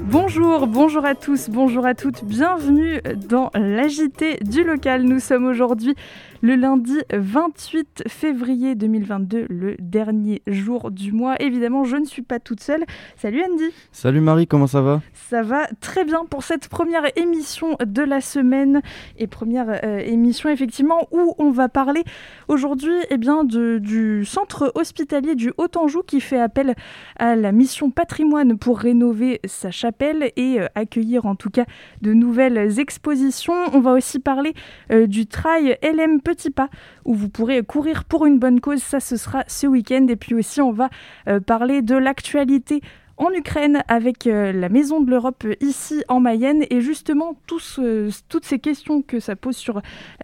Bonjour à tous, bonjour à toutes, bienvenue dans l'AJT du local. Nous sommes aujourd'hui le lundi 28 février 2022, le dernier jour du mois. Évidemment, je ne suis pas toute seule. Salut Andy. Salut Marie, comment ça va ? Ça va très bien pour cette première émission de la semaine et première émission effectivement où on va parler aujourd'hui du centre hospitalier du Haut-Anjou qui fait appel à la mission patrimoine pour rénover sa chapelle et accueillir en tout cas de nouvelles expositions. On va aussi parler du trail LM Petit Pas où vous pourrez courir pour une bonne cause, ça ce sera ce week-end. Et puis aussi on va parler de l'actualité en Ukraine avec la Maison de l'Europe ici en Mayenne et justement toutes ces questions que ça pose sur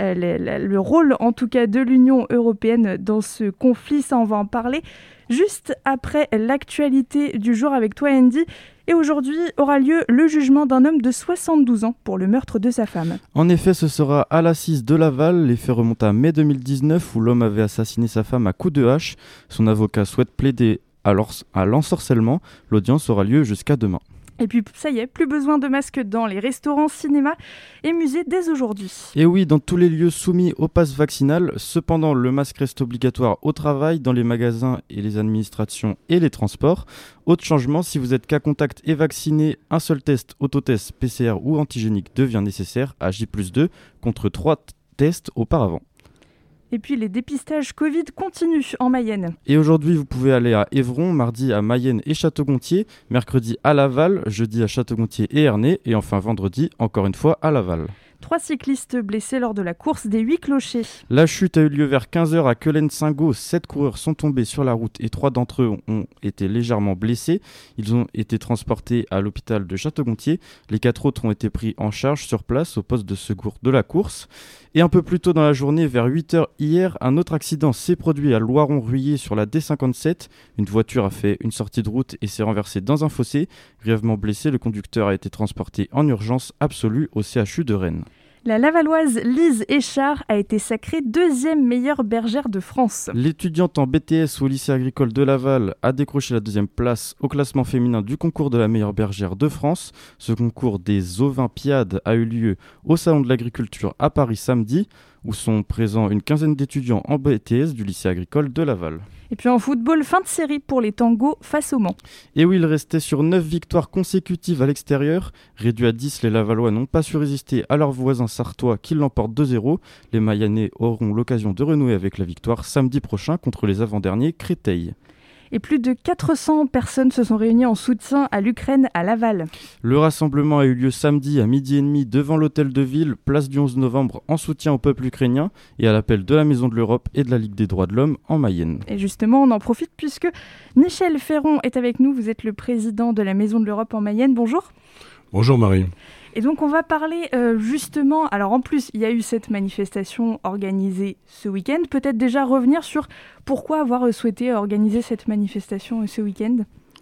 le rôle en tout cas de l'Union européenne dans ce conflit, ça on va en parler juste après l'actualité du jour avec toi Andy. Et aujourd'hui aura lieu le jugement d'un homme de 72 ans pour le meurtre de sa femme. En effet, ce sera à l'assise de Laval. Les faits remontent à mai 2019 où l'homme avait assassiné sa femme à coups de hache. Son avocat souhaite plaider à l'ensorcellement. L'audience aura lieu jusqu'à demain. Et puis ça y est, plus besoin de masques dans les restaurants, cinémas et musées dès aujourd'hui. Et oui, dans tous les lieux soumis au pass vaccinal. Cependant, le masque reste obligatoire au travail, dans les magasins et les administrations et les transports. Autre changement, si vous êtes cas contact et vacciné, un seul test, autotest, PCR ou antigénique devient nécessaire à J+2 contre 3 tests auparavant. Et puis les dépistages Covid continuent en Mayenne. Et aujourd'hui, vous pouvez aller à Évron, mardi à Mayenne et Château-Gontier, mercredi à Laval, jeudi à Château-Gontier et Ernée, et enfin vendredi, encore une fois, à Laval. 3 cyclistes blessés lors de la course des 8 clochers. La chute a eu lieu vers 15h à Quelen-Saint-Gaud. 7 coureurs sont tombés sur la route et 3 d'entre eux ont été légèrement blessés. Ils ont été transportés à l'hôpital de Château-Gontier. Les 4 autres ont été pris en charge sur place au poste de secours de la course. Et un peu plus tôt dans la journée, vers 8h hier, un autre accident s'est produit à Loiron-Ruillé sur la D57. Une voiture a fait une sortie de route et s'est renversée dans un fossé. Grièvement blessé, le conducteur a été transporté en urgence absolue au CHU de Rennes. La Lavalloise Lise Échard a été sacrée 2e meilleure bergère de France. L'étudiante en BTS au lycée agricole de Laval a décroché la 2e place au classement féminin du concours de la meilleure bergère de France. Ce concours des Olympiades a eu lieu au Salon de l'Agriculture à Paris samedi, où sont présents une quinzaine d'étudiants en BTS du lycée agricole de Laval. Et puis en football, fin de série pour les Tangos face au Mans. Et oui, il restait sur 9 victoires consécutives à l'extérieur. Réduits à 10, les Lavallois n'ont pas su résister à leurs voisins sartois qui l'emportent 2-0. Les Mayennais auront l'occasion de renouer avec la victoire samedi prochain contre les avant-derniers Créteil. Et plus de 400 personnes se sont réunies en soutien à l'Ukraine à Laval. Le rassemblement a eu lieu samedi à 12h30 devant l'hôtel de ville, place du 11 novembre, en soutien au peuple ukrainien et à l'appel de la Maison de l'Europe et de la Ligue des droits de l'homme en Mayenne. Et justement, on en profite puisque Michel Ferron est avec nous. Vous êtes le président de la Maison de l'Europe en Mayenne. Bonjour. Bonjour Marie. Et donc on va parler justement, alors en plus il y a eu cette manifestation organisée ce week-end, peut-être déjà revenir sur pourquoi avoir souhaité organiser cette manifestation ce week-end.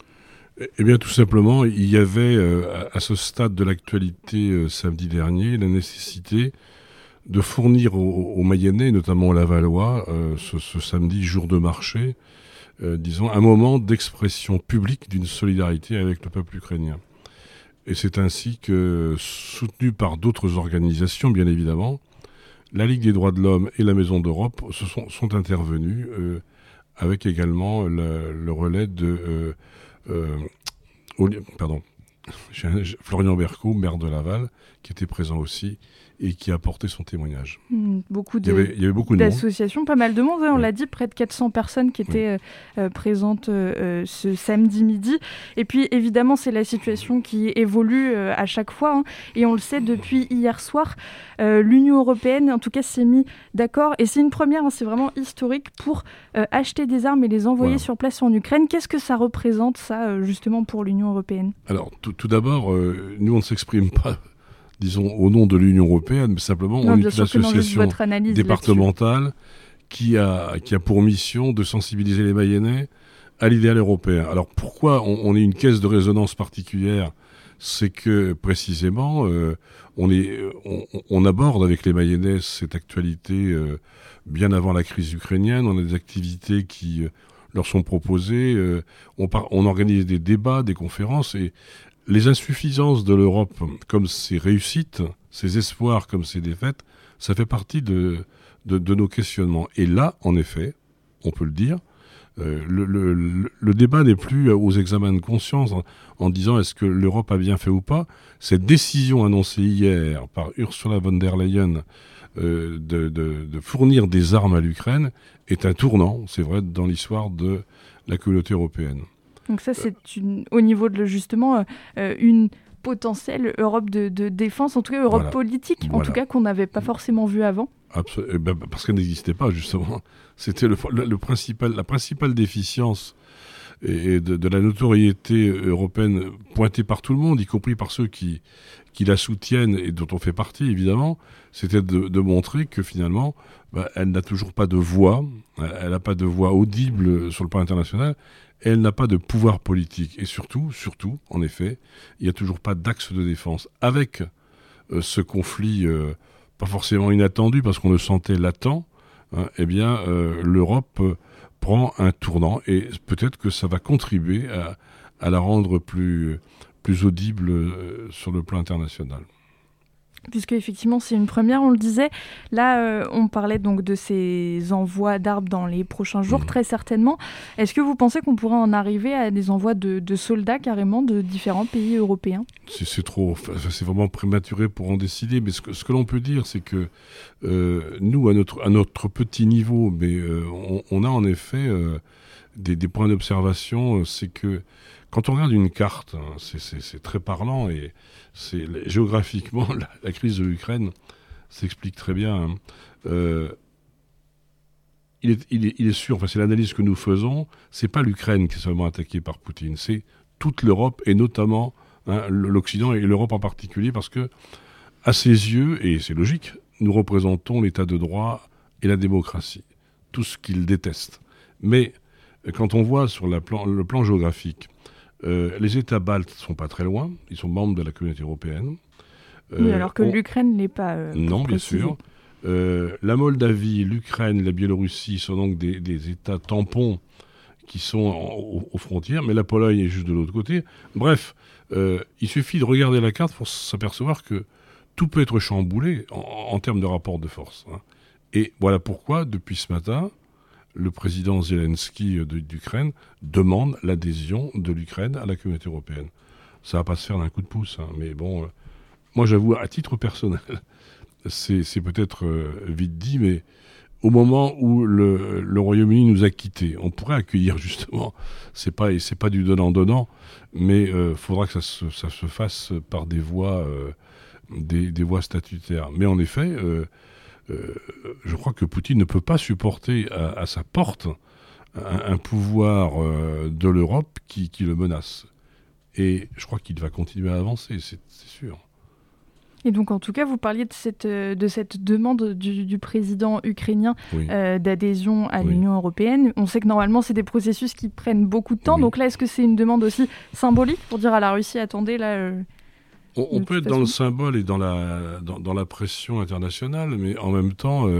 Eh bien tout simplement, il y avait à ce stade de l'actualité samedi dernier la nécessité de fournir aux Mayennais, notamment aux Lavallois, ce samedi jour de marché, disons un moment d'expression publique d'une solidarité avec le peuple ukrainien. Et c'est ainsi que, soutenu par d'autres organisations, bien évidemment, la Ligue des droits de l'homme et la Maison d'Europe sont intervenus, avec également le relais de Florian Berco, maire de Laval, qui était présent aussi et qui a apporté son témoignage. Il y avait beaucoup d'associations, pas mal de monde, on l'a dit, près de 400 personnes qui étaient présentes ce samedi midi. Et puis évidemment, c'est la situation qui évolue à chaque fois, et on le sait depuis hier soir, l'Union européenne, en tout cas, s'est mis d'accord, et c'est une première, c'est vraiment historique, pour acheter des armes et les envoyer sur place en Ukraine. Qu'est-ce que ça représente, ça, justement, pour l'Union européenne ? Alors, tout d'abord, nous, on ne s'exprime pas, disons, au nom de l'Union européenne, mais simplement on est une association départementale qui a pour mission de sensibiliser les Mayennais à l'idéal européen. Alors pourquoi on est une caisse de résonance particulière ? C'est que précisément on aborde avec les Mayennais cette actualité bien avant la crise ukrainienne. On a des activités qui leur sont proposées. On organise des débats, des conférences, et les insuffisances de l'Europe, comme ses réussites, ses espoirs, comme ses défaites, ça fait partie de nos questionnements. Et là, en effet, on peut le dire, le débat n'est plus aux examens de conscience en disant est-ce que l'Europe a bien fait ou pas. Cette décision annoncée hier par Ursula von der Leyen de fournir des armes à l'Ukraine est un tournant, c'est vrai, dans l'histoire de la communauté européenne. Donc ça, c'est au niveau de justement une potentielle Europe de défense, en tout cas Europe politique, en tout cas qu'on n'avait pas forcément vu avant. Parce qu'elle n'existait pas, justement. C'était la principale déficience et de la notoriété européenne pointée par tout le monde, y compris par ceux qui la soutiennent et dont on fait partie, évidemment, c'était de montrer que finalement, elle n'a toujours pas de voix, elle n'a pas de voix audible sur le plan international, et elle n'a pas de pouvoir politique. Et surtout, en effet, il n'y a toujours pas d'axe de défense. Avec ce conflit, pas forcément inattendu, parce qu'on le sentait latent, eh bien, l'Europe prend un tournant, et peut-être que ça va contribuer à la rendre plus audible sur le plan international. Puisque effectivement c'est une première, on le disait. Là, on parlait donc de ces envois d'armes dans les prochains jours, très certainement. Est-ce que vous pensez qu'on pourrait en arriver à des envois de soldats carrément de différents pays européens ? C'est vraiment prématuré pour en décider. Mais ce que l'on peut dire, c'est que nous, à notre petit niveau, mais on a en effet des points d'observation. C'est que quand on regarde une carte, c'est très parlant et géographiquement, la crise de l'Ukraine s'explique très bien. Il est sûr, enfin, c'est l'analyse que nous faisons, c'est pas l'Ukraine qui est seulement attaquée par Poutine, c'est toute l'Europe et notamment l'Occident et l'Europe en particulier, parce que à ses yeux, et c'est logique, nous représentons l'état de droit et la démocratie, tout ce qu'il déteste. Mais quand on voit sur le plan géographique, les États baltes ne sont pas très loin, ils sont membres de la communauté européenne. Oui, alors que l'Ukraine ne l'est pas. Non, bien sûr. La Moldavie, l'Ukraine, la Biélorussie sont donc des États tampons qui sont aux frontières, mais la Pologne est juste de l'autre côté. Bref, il suffit de regarder la carte pour s'apercevoir que tout peut être chamboulé en termes de rapport de force. Et voilà pourquoi, depuis ce matin, le président Zelensky d'Ukraine demande l'adhésion de l'Ukraine à la communauté européenne. Ça ne va pas se faire d'un coup de pouce, mais bon, moi j'avoue, à titre personnel, c'est peut-être vite dit, mais au moment où le Royaume-Uni nous a quittés, on pourrait accueillir justement, c'est pas du donnant-donnant, mais il faudra que ça se fasse par des voies statutaires. Mais en effet, je crois que Poutine ne peut pas supporter à sa porte un pouvoir de l'Europe qui le menace. Et je crois qu'il va continuer à avancer, c'est sûr. Et donc, en tout cas, vous parliez de cette demande du président ukrainien d'adhésion à l'Union européenne. On sait que normalement, c'est des processus qui prennent beaucoup de temps. Oui. Donc là, est-ce que c'est une demande aussi symbolique pour dire à la Russie, attendez, là... On peut être dans le symbole et dans la pression internationale, mais en même temps,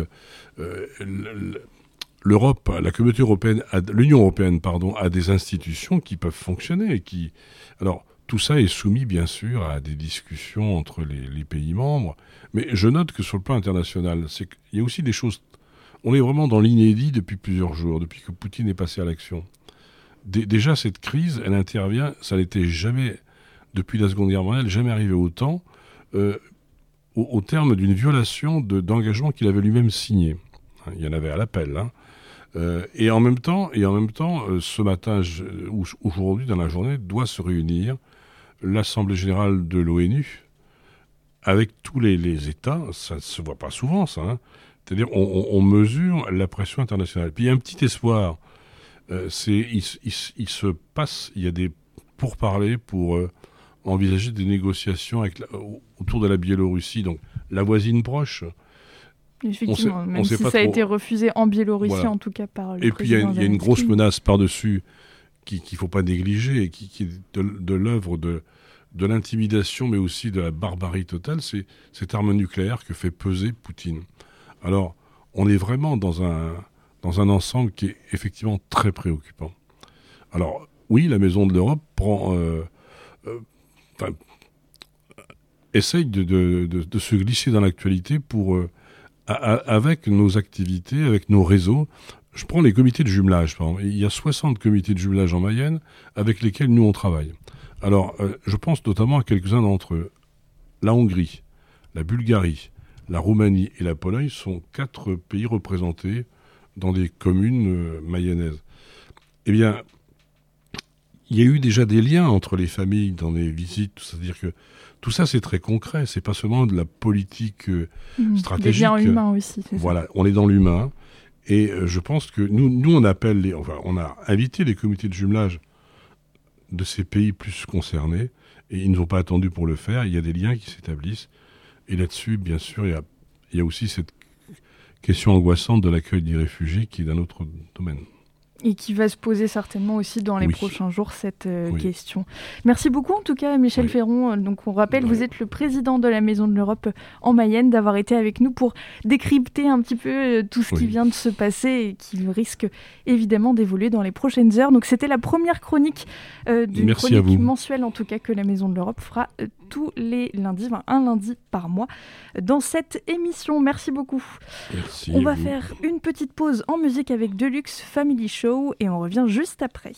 l'Europe, la communauté européenne, l'Union européenne, a des institutions qui peuvent fonctionner. Alors, tout ça est soumis, bien sûr, à des discussions entre les pays membres. Mais je note que sur le plan international, il y a aussi des choses... On est vraiment dans l'inédit depuis plusieurs jours, depuis que Poutine est passé à l'action. Déjà, cette crise, elle intervient, ça n'était jamais... Depuis la Seconde Guerre mondiale, jamais arrivé autant, au terme d'une violation d'engagement qu'il avait lui-même signé. Il y en avait à l'appel. Et en même temps, ce matin, ou aujourd'hui, dans la journée, doit se réunir l'Assemblée générale de l'ONU avec tous les États. Ça ne se voit pas souvent, ça. C'est-à-dire, on mesure la pression internationale. Puis il y a un petit espoir. Il y a des pourparlers pour... envisager des négociations autour de la Biélorussie, donc la voisine proche. Effectivement, même si ça a été refusé en Biélorussie, en tout cas par le président. Et puis il y a une grosse menace par-dessus qu'il ne faut pas négliger et qui est de l'œuvre de l'intimidation, mais aussi de la barbarie totale, c'est cette arme nucléaire que fait peser Poutine. Alors, on est vraiment dans un ensemble qui est effectivement très préoccupant. Alors, oui, la Maison de l'Europe essaye de se glisser dans l'actualité pour, avec nos activités, avec nos réseaux. Je prends les comités de jumelage, par exemple. Il y a 60 comités de jumelage en Mayenne avec lesquels nous on travaille. Alors, je pense notamment à quelques-uns d'entre eux. La Hongrie, la Bulgarie, la Roumanie et la Pologne sont 4 pays représentés dans des communes mayennaises. Eh bien, il y a eu déjà des liens entre les familles dans les visites, c'est-à-dire que tout ça, c'est très concret. C'est pas seulement de la politique stratégique. Des liens humains aussi, c'est voilà, on est dans l'humain. Et je pense que nous on appelle on a invité les comités de jumelage de ces pays plus concernés, et ils ne nous ont pas attendu pour le faire. Il y a des liens qui s'établissent. Et là-dessus, bien sûr, il y a aussi cette question angoissante de l'accueil des réfugiés qui est d'un autre domaine. Et qui va se poser certainement aussi dans les prochains jours, cette question. Merci beaucoup en tout cas, Michel Ferron. Donc on rappelle, vous êtes le président de la Maison de l'Europe en Mayenne, d'avoir été avec nous pour décrypter un petit peu tout ce qui vient de se passer et qui risque évidemment d'évoluer dans les prochaines heures. Donc c'était la première chronique d'une chronique mensuelle en tout cas que la Maison de l'Europe fera tous les lundis, un lundi par mois dans cette émission. Merci beaucoup. Merci. On va faire une petite pause en musique avec Deluxe Family Show et on revient juste après.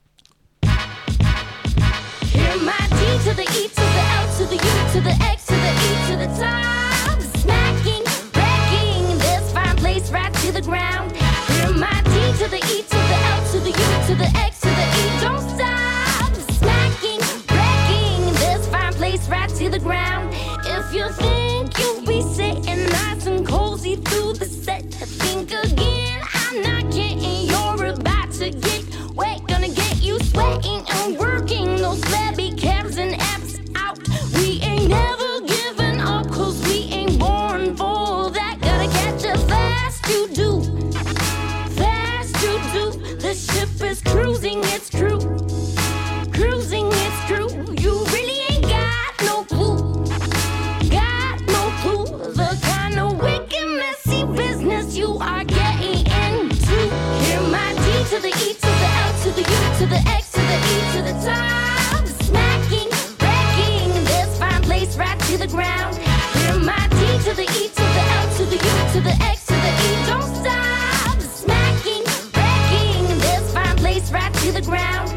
If you think you'll be sitting nice and cozy through the set, think again. I'm not kidding. You're about to get wet, gonna get you sweating and working those flabby calves and abs out. We ain't never giving up, 'cause we ain't born for that. Gotta catch it fast, you do. Fast, you do. The ship is cruising, it's true. Cruising, it's true. You really ain't got no clue. Got no clue. The kind of wicked, messy business you are getting into. Hear my D to the E to the L to the U to the X to the E to the top. Smacking, wrecking this fine place right to the ground. Hear my D to the E to the L to the U to the X to the E. Don't stop. Smacking, wrecking this fine place right to the ground.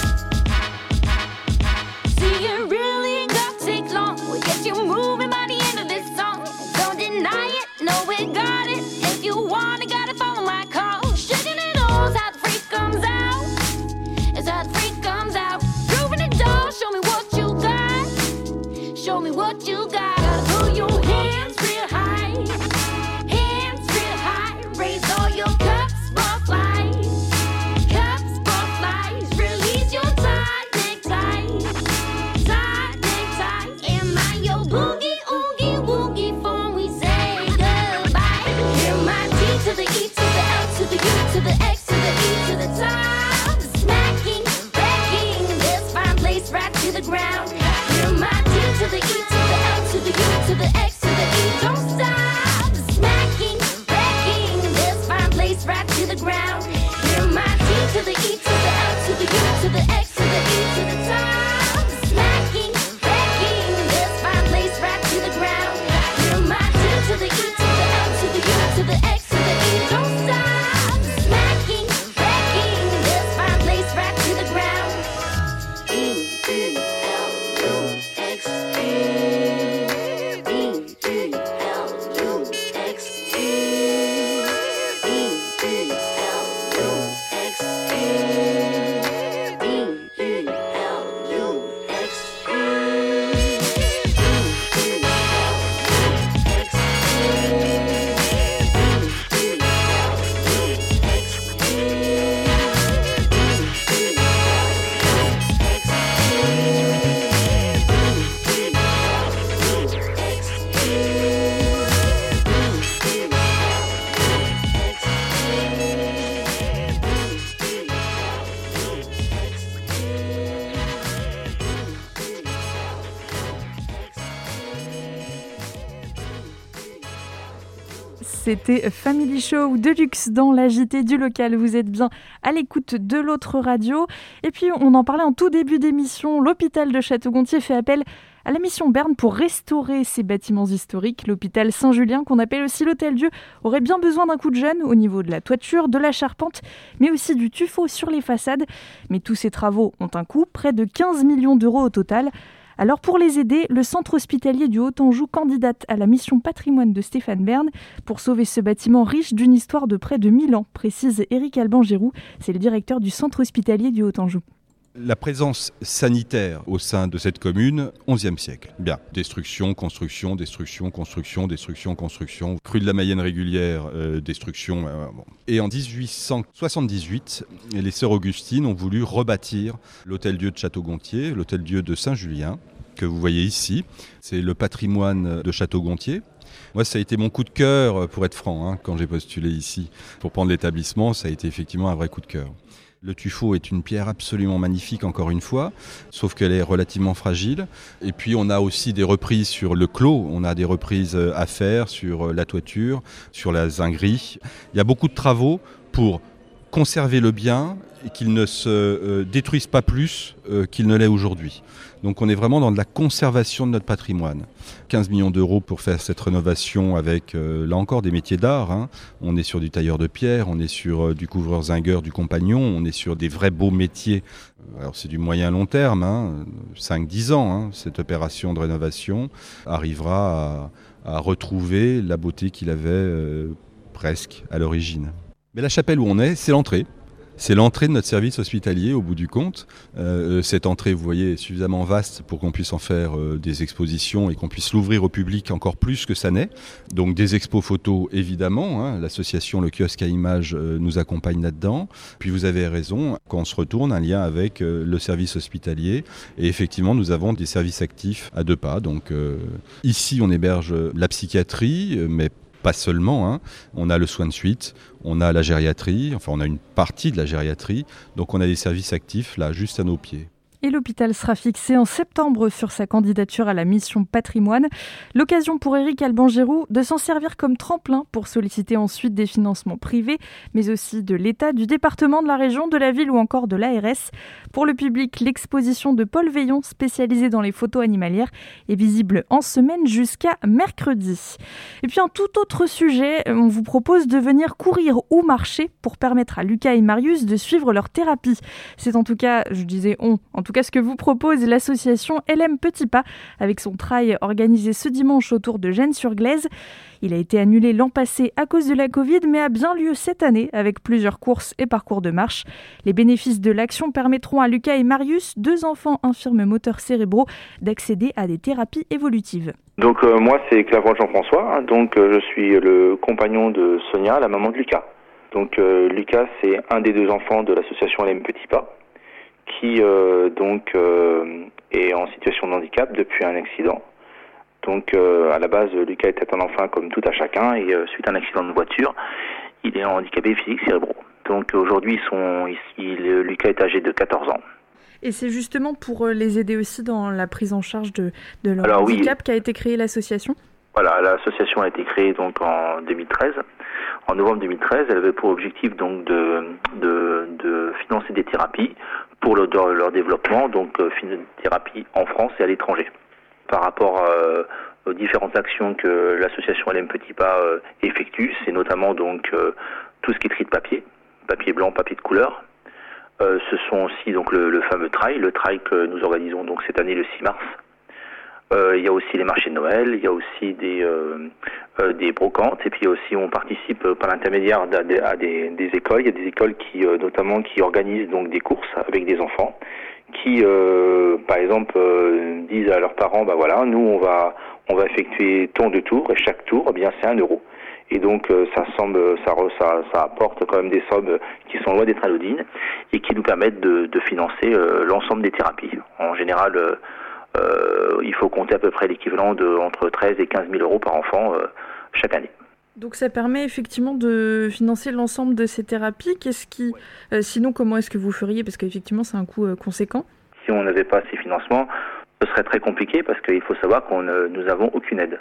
See, it really ain't gonna take long. We'll get you moving by the end of this song. Don't deny it, know we got it. If you want it, gotta follow my call. Shaking it all, how the freak comes out. It's how the freak comes out. Proving it all, show me what you got. Show me what you got. Gotta pull your hands real high. Hands real high. Raise all your cups, butterflies. Cups, butterflies. Release your tie, necktie. Tie, necktie. Am I your boogie, oogie, woogie before we say goodbye? Hear my D to the E to the L to the U to the X to the E to the top. Smacking, wrecking this fine place right to the ground. Hear my D to the E to the L c'était Family Show Deluxe dans la JT du local. Vous êtes bien à l'écoute de l'autre radio. Et puis, on en parlait en tout début d'émission, l'hôpital de Château-Gontier fait appel à la mission Berne pour restaurer ses bâtiments historiques. L'hôpital Saint-Julien, qu'on appelle aussi l'Hôtel-Dieu, aurait bien besoin d'un coup de jeune au niveau de la toiture, de la charpente, mais aussi du tuffeau sur les façades. Mais tous ces travaux ont un coût, près de 15 millions d'euros au total. Alors pour les aider, le centre hospitalier du Haut-Anjou candidate à la mission patrimoine de Stéphane Bern pour sauver ce bâtiment riche d'une histoire de près de 1000 ans, précise Éric Alban-Giroux, c'est le directeur du centre hospitalier du Haut-Anjou. La présence sanitaire au sein de cette commune, 11e siècle. Bien, destruction, construction, destruction, construction, destruction, construction, crue de la Mayenne régulière, destruction. Bon. Et en 1878, les sœurs Augustines ont voulu rebâtir l'Hôtel-Dieu de Château-Gontier, l'Hôtel-Dieu de Saint-Julien, que vous voyez ici. C'est le patrimoine de Château-Gontier. Moi, ça a été mon coup de cœur, pour être franc, quand j'ai postulé ici. Pour prendre l'établissement, ça a été effectivement un vrai coup de cœur. Le tuffeau est une pierre absolument magnifique, encore une fois, sauf qu'elle est relativement fragile. Et puis, on a aussi des reprises sur le clos. On a des reprises à faire sur la toiture, sur la zinguerie. Il y a beaucoup de travaux pour conserver le bien et qu'il ne se détruise pas plus qu'il ne l'est aujourd'hui. Donc on est vraiment dans de la conservation de notre patrimoine. 15 millions d'euros pour faire cette rénovation avec, là encore, des métiers d'art. On est sur du tailleur de pierre, on est sur du couvreur-zingueur, du compagnon, on est sur des vrais beaux métiers. Alors c'est du moyen long terme, 5-10 ans, cette opération de rénovation arrivera à retrouver la beauté qu'il avait presque à l'origine. Mais la chapelle où on est, c'est l'entrée. C'est l'entrée de notre service hospitalier au bout du compte. Cette entrée, vous voyez, est suffisamment vaste pour qu'on puisse en faire des expositions et qu'on puisse l'ouvrir au public encore plus que ça n'est. Donc des expos photos, évidemment. L'association Le Kiosque à Images nous accompagne là-dedans. Puis vous avez raison, quand on se retourne, un lien avec le service hospitalier. Et effectivement, nous avons des services actifs à 2 pas. Donc ici, on héberge la psychiatrie, mais pas seulement, on a le soin de suite, on a la gériatrie, enfin on a une partie de la gériatrie, donc on a des services actifs là, juste à nos pieds. Et l'hôpital sera fixé en septembre sur sa candidature à la mission patrimoine. L'occasion pour Éric Alban-Giroux de s'en servir comme tremplin pour solliciter ensuite des financements privés, mais aussi de l'État, du département, de la région, de la ville ou encore de l'ARS. Pour le public, l'exposition de Paul Veillon, spécialisée dans les photos animalières, est visible en semaine jusqu'à mercredi. Et puis un tout autre sujet, on vous propose de venir courir ou marcher pour permettre à Lucas et Marius de suivre leur thérapie. C'est en tout cas, en tout cas ce que vous propose l'association LM Petit Pas avec son trail organisé ce dimanche autour de Gennes-sur-Glaise. Il a été annulé l'an passé à cause de la Covid, mais a bien lieu cette année avec plusieurs courses et parcours de marche. Les bénéfices de l'action permettront à Lucas et Marius, 2 enfants infirmes moteurs cérébraux, d'accéder à des thérapies évolutives. Donc moi c'est Clairvoyant Jean-François, donc je suis le compagnon de Sonia, la maman de Lucas. Donc Lucas c'est un des 2 enfants de l'association LM Petit Pas, qui est en situation de handicap depuis un accident. Donc à la base, Lucas était un enfant comme tout à chacun et suite à un accident de voiture, il est handicapé physique cérébraux. Donc aujourd'hui, Lucas est âgé de 14 ans. Et c'est justement pour les aider aussi dans la prise en charge de leur handicap qu'a été créée l'association ? Voilà, l'association a été créée donc en 2013. En novembre 2013, elle avait pour objectif donc de financer des thérapies pour leur développement, donc thérapie en France et à l'étranger. Par rapport aux différentes actions que l'association LM Petit Pas effectue, c'est notamment donc tout ce qui est tri de papier blanc, papier de couleur. Ce sont aussi donc le fameux trail que nous organisons donc cette année le 6 mars. Il y a aussi les marchés de Noël, il y a aussi des brocantes, et puis aussi on participe par l'intermédiaire à des écoles. Il y a des écoles qui notamment qui organisent donc des courses avec des enfants, qui par exemple disent à leurs parents nous on va effectuer tant de tours et chaque tour c'est 1 euro. Et donc ça apporte quand même des sommes qui sont loin d'être anodines et qui nous permettent de financer l'ensemble des thérapies. En général, il faut compter à peu près l'équivalent de entre 13 et 15 000 euros par enfant chaque année. Donc ça permet effectivement de financer l'ensemble de ces thérapies. Sinon, comment est-ce que vous feriez ? Parce qu'effectivement, c'est un coût conséquent. Si on n'avait pas ces financements, ce serait très compliqué parce qu'il faut savoir nous n'avons aucune aide.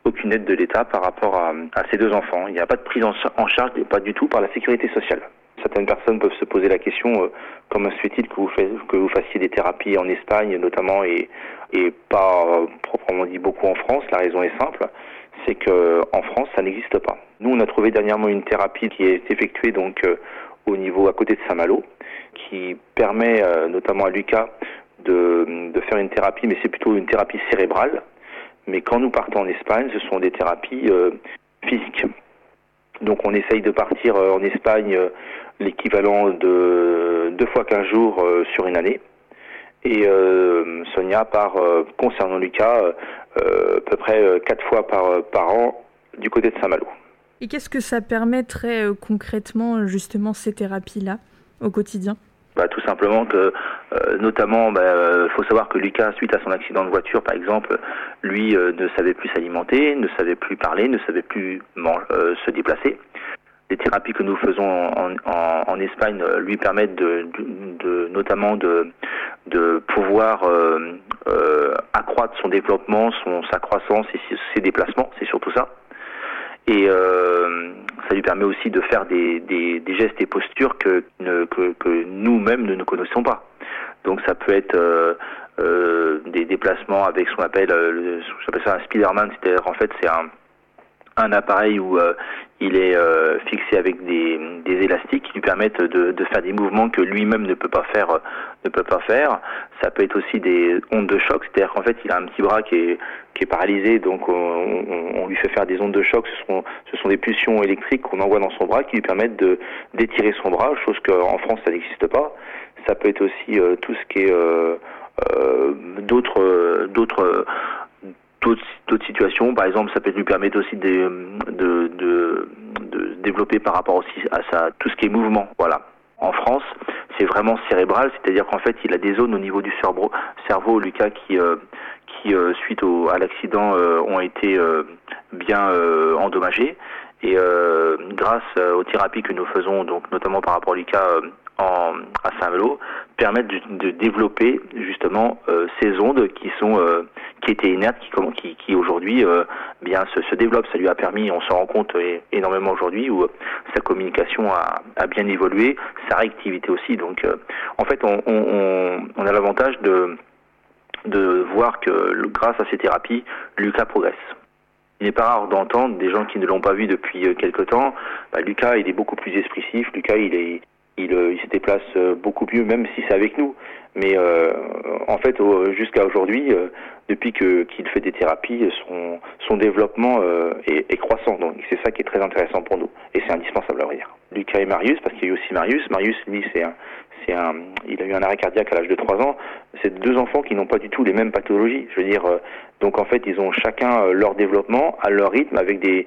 aucune aide de l'État par rapport à ces 2 enfants. Il n'y a pas de prise en charge, pas du tout, par la sécurité sociale. Certaines personnes peuvent se poser la question, comment se fait-il que vous fassiez des thérapies en Espagne notamment et pas proprement dit beaucoup en France. La raison est simple, c'est qu'en France, ça n'existe pas. Nous, on a trouvé dernièrement une thérapie qui est effectuée donc au niveau à côté de Saint-Malo, qui permet notamment à Lucas de faire une thérapie, mais c'est plutôt une thérapie cérébrale. Mais quand nous partons en Espagne, ce sont des thérapies physiques. Donc on essaye de partir en Espagne l'équivalent de 2 fois 15 jours sur une année. Et Sonia part, concernant Lucas, à peu près 4 fois par an du côté de Saint-Malo. Et qu'est-ce que ça permet très concrètement, justement, ces thérapies-là, au quotidien ? Tout simplement que, notamment, faut savoir que Lucas, suite à son accident de voiture, par exemple, lui ne savait plus s'alimenter, ne savait plus parler, ne savait plus se déplacer. Les thérapies que nous faisons en Espagne lui permettent notamment de pouvoir accroître son développement, sa croissance et ses déplacements, c'est surtout ça. Et ça lui permet aussi de faire des gestes et postures que nous-mêmes ne connaissons pas. Donc ça peut être des déplacements avec ce qu'on appelle, j'appelle ça un Spiderman, c'est-à-dire en fait c'est un appareil où il est fixé avec des élastiques qui lui permettent de faire des mouvements que lui-même ne peut pas faire. Ça peut être aussi des ondes de choc, c'est-à-dire qu'en fait il a un petit bras qui est paralysé, donc on lui fait faire des ondes de choc. Ce sont des pulsions électriques qu'on envoie dans son bras qui lui permettent d'étirer son bras, chose qu'en France ça n'existe pas. Ça peut être aussi tout ce qui est d'autres situations. Par exemple, ça peut lui permettre aussi de développer par rapport aussi à tout ce qui est mouvement. Voilà. En France, c'est vraiment cérébral, c'est-à-dire qu'en fait, il a des zones au niveau du cerveau, Lucas, qui suite à l'accident, ont été bien endommagées. Et grâce aux thérapies que nous faisons, donc notamment par rapport à Lucas à Saint-Malo, permettent de développer justement ces ondes qui étaient inertes, qui aujourd'hui bien se développent. Ça lui a permis, on s'en rend compte énormément aujourd'hui, où sa communication a bien évolué, sa réactivité aussi. Donc en fait, on a l'avantage de voir que grâce à ces thérapies, Lucas progresse. Il n'est pas rare d'entendre des gens qui ne l'ont pas vu depuis quelque temps. Lucas, il est beaucoup plus expressif. Lucas, il se déplace beaucoup mieux, même si c'est avec nous. Mais en fait, jusqu'à aujourd'hui, depuis qu'il fait des thérapies, son développement est croissant. Donc c'est ça qui est très intéressant pour nous. Et c'est indispensable à vrai dire. Lucas et Marius, parce qu'il y a aussi Marius. Marius, lui, il a eu un arrêt cardiaque à l'âge de 3 ans. C'est 2 enfants qui n'ont pas du tout les mêmes pathologies. Je veux dire, donc en fait, ils ont chacun leur développement à leur rythme, avec des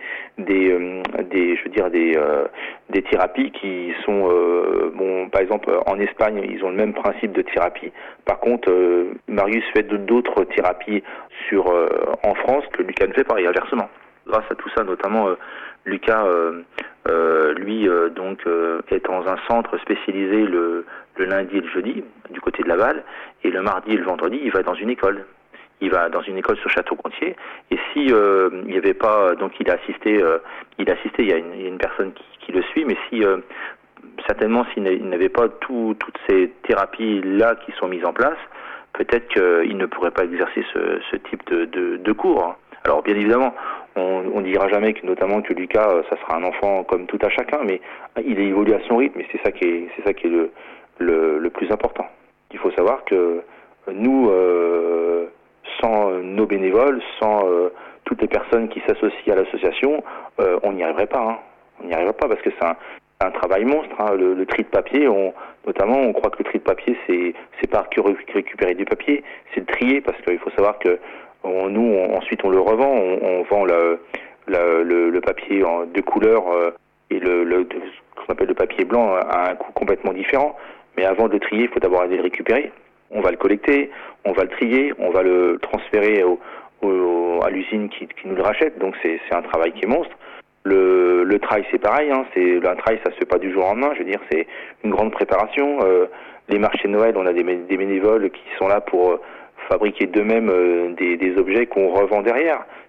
thérapies qui sont par exemple en Espagne, ils ont le même principe de thérapie. Par contre, Marius fait d'autres thérapies en France que Lucas ne fait pas, et inversement. Grâce à tout ça, notamment Lucas, lui, est dans un centre spécialisé le lundi et le jeudi, du côté de Laval, et le mardi et le vendredi, il va dans une école. Il va dans une école sur Château-Gontier, et si il n'y avait pas, donc il a assisté, il y a une personne qui le suit, mais si certainement s'il n'avait pas toutes ces thérapies-là qui sont mises en place, peut-être qu'il ne pourrait pas exercer ce type de cours. Alors bien évidemment, on ne dira jamais notamment que Lucas, ça sera un enfant comme tout à chacun, mais il évolue à son rythme, et c'est ça qui est le plus important. Il faut savoir que nous, sans nos bénévoles, sans toutes les personnes qui s'associent à l'association, on n'y arriverait pas. Hein. On n'y arriverait pas parce que c'est un travail monstre. Hein. Le tri de papier, notamment, on croit que le tri de papier, c'est pas que récupérer du papier, c'est le trier, parce qu'il faut savoir que ensuite on le revend, on vend le papier de couleur et ce qu'on appelle le papier blanc à un coût complètement différent. Mais avant de le trier, il faut d'abord aller le récupérer. On va le collecter, on va le trier, on va le transférer à l'usine qui nous le rachète. Donc c'est un travail qui est monstre. Le trail, c'est pareil. Hein. Un trail, ça se fait pas du jour au lendemain. Je veux dire, c'est une grande préparation. Les marchés de Noël, on a des bénévoles qui sont là pour fabriquer d'eux-mêmes des objets qu'on revend derrière.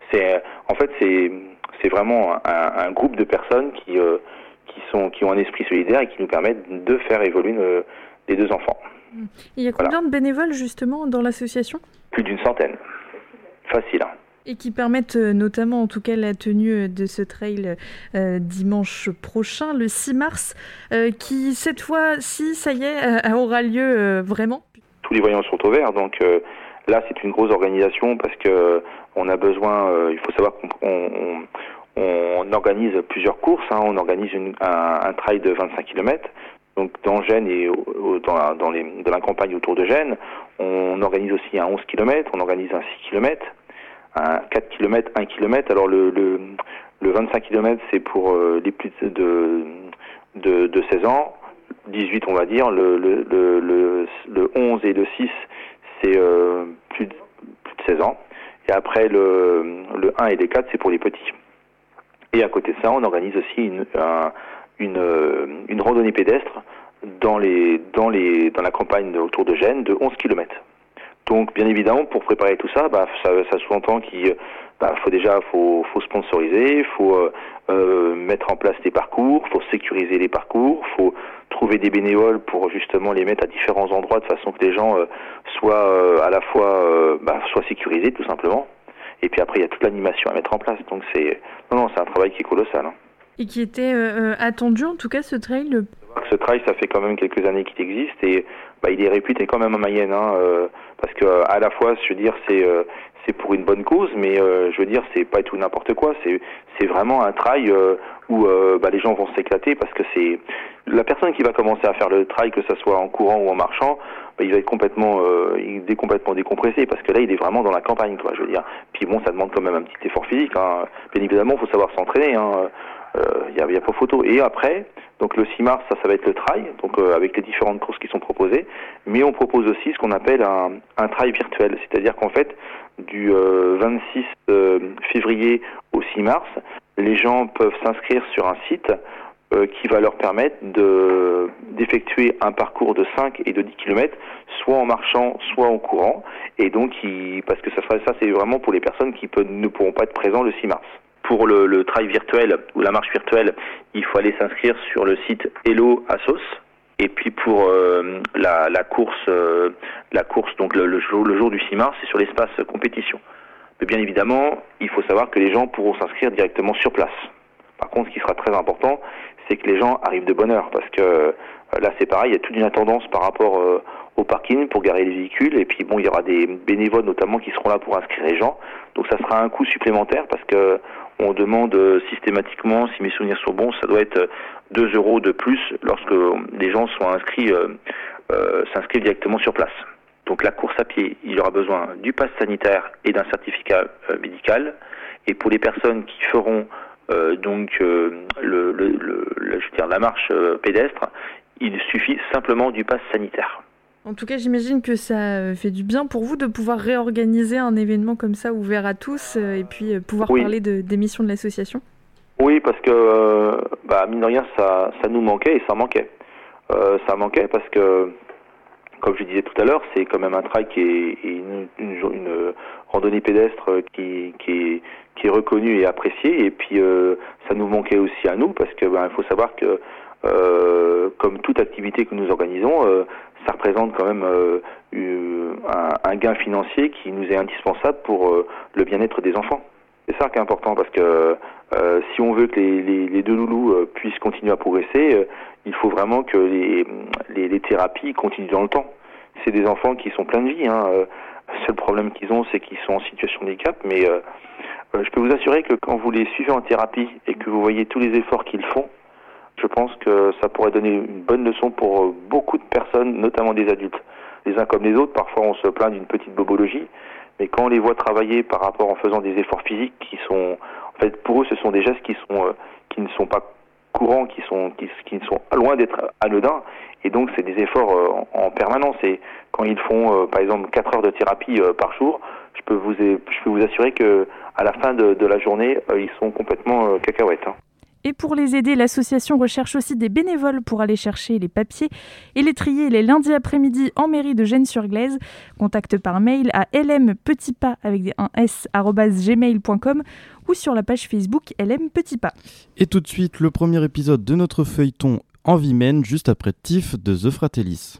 C'est vraiment un groupe de personnes qui ont un esprit solidaire et qui nous permettent de faire évoluer les deux enfants. Il y a combien de bénévoles justement dans l'association ? Plus d'une centaine. Facile. Et qui permettent notamment, en tout cas, la tenue de ce trail dimanche prochain, le 6 mars, qui cette fois-ci, ça y est, aura lieu vraiment. Tous les voyants sont au vert, donc là c'est une grosse organisation parce que on a besoin. Il faut savoir qu'on organise plusieurs courses. On organise un trail de 25 km. Donc dans Gênes et dans la campagne autour de Gênes, on organise aussi un 11 km, on organise un 6 km. Un 4 km, 1 km. Alors le 25 km, c'est pour les plus de 16 ans, 18 on va dire. Le 11 et le 6, c'est plus de 16 ans. Et après le 1 et les 4, c'est pour les petits. Et à côté de ça, on organise aussi une randonnée pédestre dans la campagne autour de Gênes de 11 km. Donc, bien évidemment, pour préparer tout ça, ça sous-entend qu'il faut sponsoriser, il faut mettre en place des parcours, il faut sécuriser les parcours, il faut trouver des bénévoles pour justement les mettre à différents endroits de façon que les gens soient à la fois soient sécurisés tout simplement. Et puis après, il y a toute l'animation à mettre en place. Donc c'est un travail qui est colossal. Et qui était attendu, en tout cas, ce trail. Ce trail, ça fait quand même quelques années qu'il existe et il est réputé quand même en Mayenne, parce que à la fois, je veux dire, c'est pour une bonne cause, mais je veux dire, c'est pas tout n'importe quoi. C'est vraiment un trail où les gens vont s'éclater parce que c'est la personne qui va commencer à faire le trail, que ça soit en courant ou en marchant, il va être complètement décompressé parce que là, il est vraiment dans la campagne, quoi. Je veux dire. Puis bon, ça demande quand même un petit effort physique. Bien évidemment, il faut savoir s'entraîner. Il y a pas photo. Et après, donc le 6 mars, ça va être le trail, donc avec les différentes courses qui sont proposées. Mais on propose aussi ce qu'on appelle un trail virtuel, c'est-à-dire qu'en fait, du 26 février au 6 mars, les gens peuvent s'inscrire sur un site qui va leur permettre d'effectuer un parcours de 5 et de 10 km, soit en marchant, soit en courant. Et donc, parce que ça c'est vraiment pour les personnes qui ne pourront pas être présents le 6 mars. Pour le trail virtuel ou la marche virtuelle, il faut aller s'inscrire sur le site Hello Assos. Et puis pour la course, donc le jour du 6 mars, c'est sur l'espace compétition. Mais bien évidemment, il faut savoir que les gens pourront s'inscrire directement sur place. Par contre, ce qui sera très important, c'est que les gens arrivent de bonne heure, parce que là c'est pareil, il y a toute une attendance par rapport au parking pour garer les véhicules, et puis bon, il y aura des bénévoles notamment qui seront là pour inscrire les gens, donc ça sera un coût supplémentaire parce que on demande systématiquement, si mes souvenirs sont bons, ça doit être 2 € de plus lorsque les gens sont s'inscrivent directement sur place. Donc la course à pied, il y aura besoin du pass sanitaire et d'un certificat médical, et pour les personnes qui feront la marche pédestre, il suffit simplement du pass sanitaire. En tout cas, j'imagine que ça fait du bien pour vous de pouvoir réorganiser un événement comme ça ouvert à tous et puis pouvoir parler des missions de l'association. Oui, parce que mine de rien, ça nous manquait et ça manquait. Ça manquait parce que, comme je disais tout à l'heure, c'est quand même un trail qui est une randonnée pédestre qui est reconnue et appréciée. Et puis, ça nous manquait aussi à nous parce que il faut savoir que comme toute activité que nous organisons, ça représente quand même un gain financier qui nous est indispensable pour le bien-être des enfants. C'est ça qui est important parce que si on veut que les deux loulous puissent continuer à progresser, il faut vraiment que les thérapies continuent dans le temps. C'est des enfants qui sont pleins de vie. Le seul problème qu'ils ont, c'est qu'ils sont en situation de handicap, mais je peux vous assurer que quand vous les suivez en thérapie et que vous voyez tous les efforts qu'ils font, je pense que ça pourrait donner une bonne leçon pour beaucoup de personnes, notamment des adultes. Les uns comme les autres, parfois on se plaint d'une petite bobologie, mais quand on les voit travailler par rapport en faisant des efforts physiques qui sont, en fait, pour eux, ce sont des gestes qui ne sont pas courants, qui ne sont loin d'être anodins, et donc c'est des efforts en permanence. Et quand ils font, par exemple, 4 heures de thérapie par jour, je peux vous assurer que à la fin de la journée, ils sont complètement cacahuètes. Et pour les aider, l'association recherche aussi des bénévoles pour aller chercher les papiers et les trier les lundis après-midi en mairie de Gennes-sur-Glaise. Contact par mail à lmpetitpas avec des 1s @gmail.com ou sur la page Facebook LM Petit Pas. Et tout de suite, le premier épisode de notre feuilleton Envie mène, juste après Tiff de The Fratellis.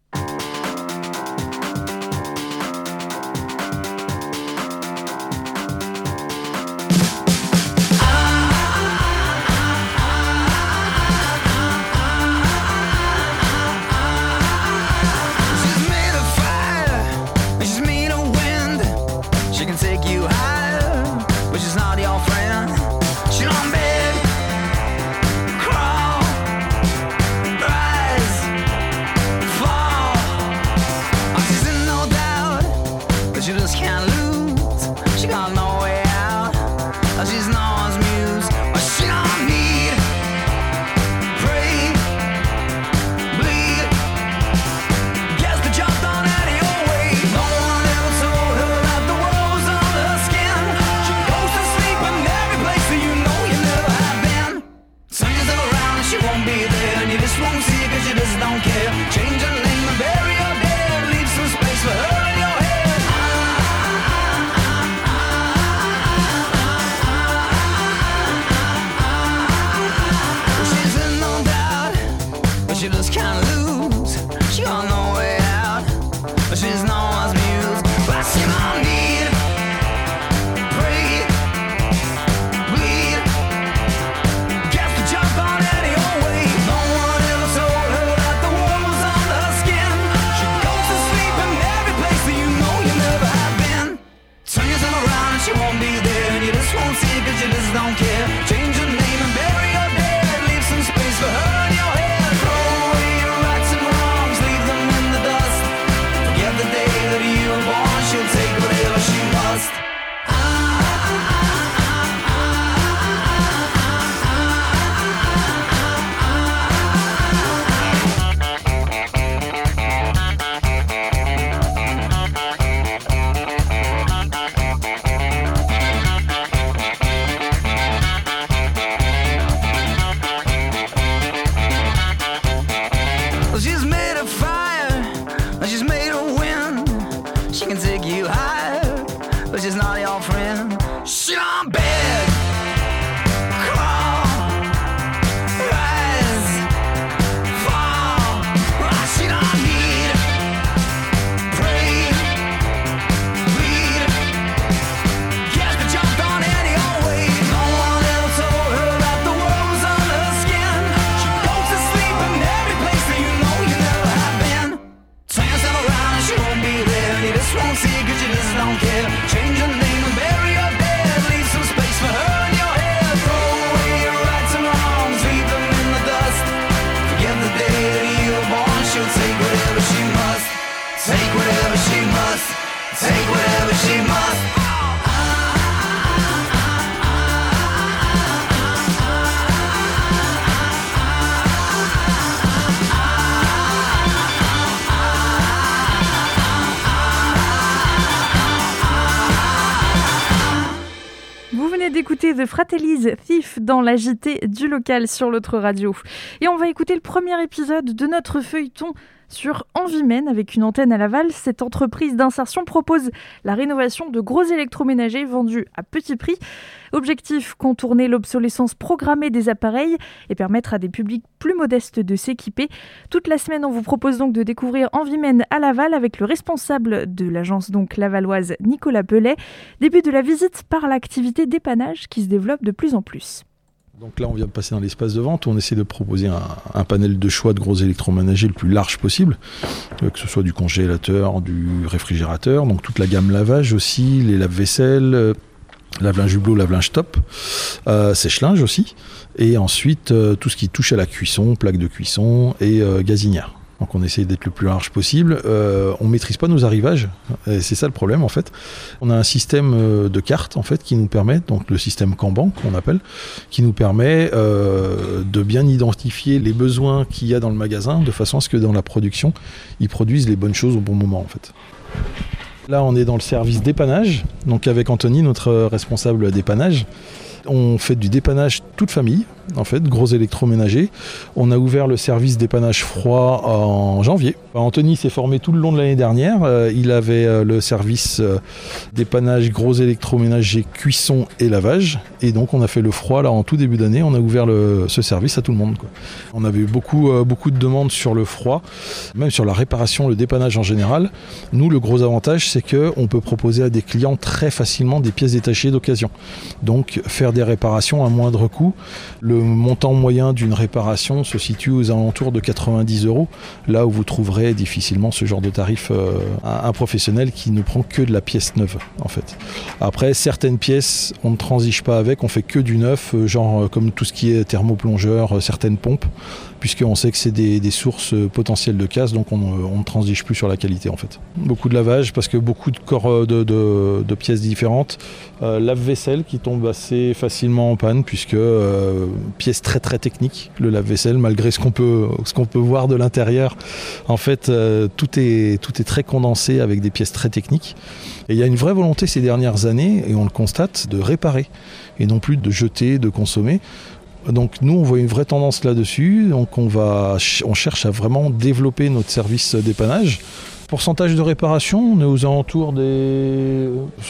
D'écouter The Fratellis Thief dans la JT du local sur l'autre radio. Et on va écouter le premier épisode de notre feuilleton sur Envie mène avec une antenne à Laval. Cette entreprise d'insertion propose la rénovation de gros électroménagers vendus à petit prix. Objectif, contourner l'obsolescence programmée des appareils et permettre à des publics plus modestes de s'équiper. Toute la semaine, on vous propose donc de découvrir Envie mène à Laval avec le responsable de l'agence donc lavalloise, Nicolas Pellet. Début de la visite par l'activité dépannage qui se développe de plus en plus. Donc là, on vient de passer dans l'espace de vente où on essaie de proposer un panel de choix de gros électroménagers le plus large possible, que ce soit du congélateur, du réfrigérateur, donc toute la gamme lavage aussi, les lave-vaisselle, lave-linge hublot, lave-linge top, sèche-linge aussi, et ensuite tout ce qui touche à la cuisson, plaque de cuisson et gazinière. Donc on essaye d'être le plus large possible. On ne maîtrise pas nos arrivages, et c'est ça le problème en fait. On a un système de cartes en fait qui nous permet, donc le système Kanban qu'on appelle, qui nous permet de bien identifier les besoins qu'il y a dans le magasin, de façon à ce que dans la production, ils produisent les bonnes choses au bon moment en fait. Là, on est dans le service dépannage, donc avec Anthony, notre responsable dépannage. On fait du dépannage toute famille, en fait, gros électroménager. On a ouvert le service dépannage froid en janvier. Anthony s'est formé tout le long de l'année dernière. Il avait le service dépannage, gros électroménager, cuisson et lavage. Et donc on a fait le froid là en tout début d'année. On a ouvert ce service à tout le monde, quoi. On avait eu beaucoup de demandes sur le froid, même sur la réparation, le dépannage en général. Nous, le gros avantage, c'est qu'on peut proposer à des clients très facilement des pièces détachées d'occasion. Donc faire des réparations à moindre coût. Le montant moyen d'une réparation se situe aux alentours de 90 €, là où vous trouverez difficilement ce genre de tarif un professionnel qui ne prend que de la pièce neuve, en fait. Après, certaines pièces, on ne transige pas avec, on fait que du neuf, genre comme tout ce qui est thermoplongeur, certaines pompes, puisqu'on sait que c'est des sources potentielles de casse, donc on ne transige plus sur la qualité, en fait. Beaucoup de lavage, parce que beaucoup de corps de pièces différentes. Lave-vaisselle qui tombe assez facilement en panne, puisque pièce très très technique, le lave-vaisselle, malgré ce qu'on peut voir de l'intérieur. En fait, tout est très condensé avec des pièces très techniques. Et il y a une vraie volonté ces dernières années, et on le constate, de réparer, et non plus de jeter, de consommer. Donc nous, on voit une vraie tendance là-dessus. Donc on cherche à vraiment développer notre service dépannage. Pourcentage de réparation, on est aux alentours des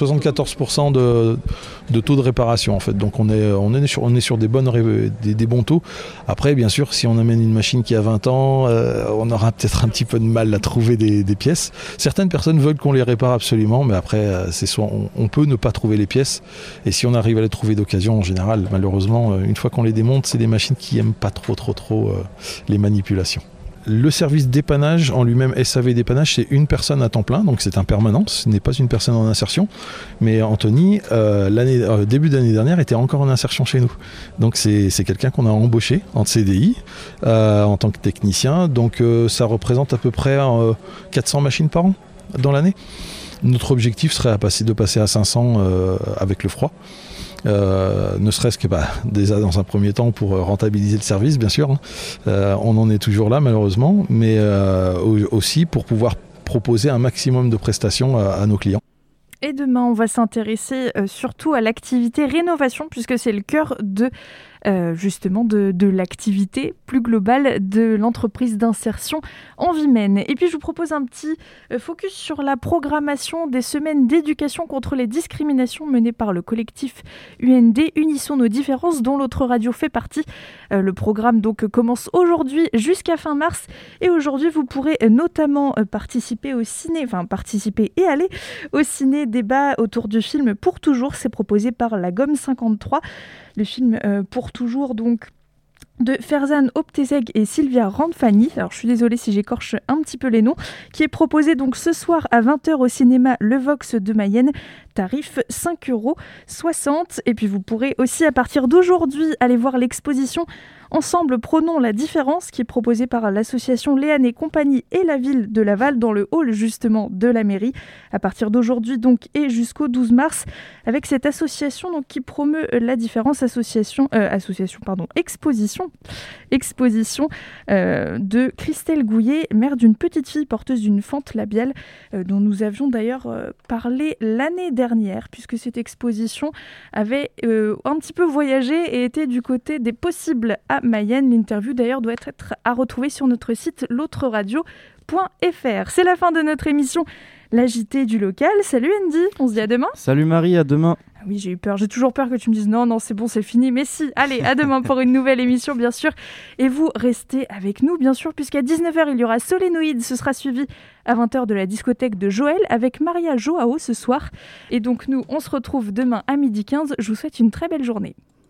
74% de taux de réparation, en fait. Donc on est sur des bons taux. Après, bien sûr, si on amène une machine qui a 20 ans, on aura peut-être un petit peu de mal à trouver des pièces. Certaines personnes veulent qu'on les répare absolument, mais après, c'est soit on peut ne pas trouver les pièces. Et si on arrive à les trouver d'occasion, en général, malheureusement, une fois qu'on les démonte, c'est des machines qui n'aiment pas trop les manipulations. Le service dépannage en lui-même, SAV dépannage, c'est une personne à temps plein, donc c'est un permanent, ce n'est pas une personne en insertion. Mais Anthony, début d'année dernière, était encore en insertion chez nous. Donc c'est quelqu'un qu'on a embauché en CDI, en tant que technicien. Donc ça représente à peu près 400 machines par an dans l'année. Notre objectif serait de passer à 500 avec le froid. Ne serait-ce que déjà dans un premier temps pour rentabiliser le service, bien sûr, on en est toujours là malheureusement, mais aussi pour pouvoir proposer un maximum de prestations à nos clients. Et demain, on va s'intéresser surtout à l'activité rénovation, puisque c'est le cœur justement de l'activité plus globale de l'entreprise d'insertion Envimène. Et puis je vous propose un petit focus sur la programmation des semaines d'éducation contre les discriminations menées par le collectif UND Unissons nos différences, dont l'autre radio fait partie. Le programme donc commence aujourd'hui jusqu'à fin mars, et aujourd'hui vous pourrez notamment participer et aller au ciné débat autour du film Pour toujours. C'est proposé par la Gomme 53. Le film Pour toujours, donc, de Ferzan Optezeg et Sylvia Ranfani, alors je suis désolée si j'écorche un petit peu les noms, qui est proposé donc ce soir à 20h au cinéma Le Vox de Mayenne, tarif 5,60 €. Et puis vous pourrez aussi à partir d'aujourd'hui aller voir l'exposition Ensemble prenons la différence, qui est proposée par l'association Léane et compagnie et la ville de Laval dans le hall justement de la mairie, à partir d'aujourd'hui donc et jusqu'au 12 mars, avec cette association donc qui promeut la différence, exposition de Christelle Gouillet, mère d'une petite fille porteuse d'une fente labiale, dont nous avions d'ailleurs parlé l'année dernière, puisque cette exposition avait un petit peu voyagé et était du côté des possibles à Mayenne. L'interview d'ailleurs doit être à retrouver sur notre site l'autreradio.fr. C'est la fin de notre émission La JT du local. Salut Andy, on se dit à demain. Salut Marie, à demain. Ah oui, j'ai eu peur, j'ai toujours peur que tu me dises non, c'est bon, c'est fini. Mais si, allez, à demain pour une nouvelle émission, bien sûr. Et vous restez avec nous, bien sûr, puisqu'à 19h, il y aura Solénoïde. Ce sera suivi à 20h de la discothèque de Joël avec Maria Joao ce soir. Et donc nous, on se retrouve demain à 12h15. Je vous souhaite une très belle journée.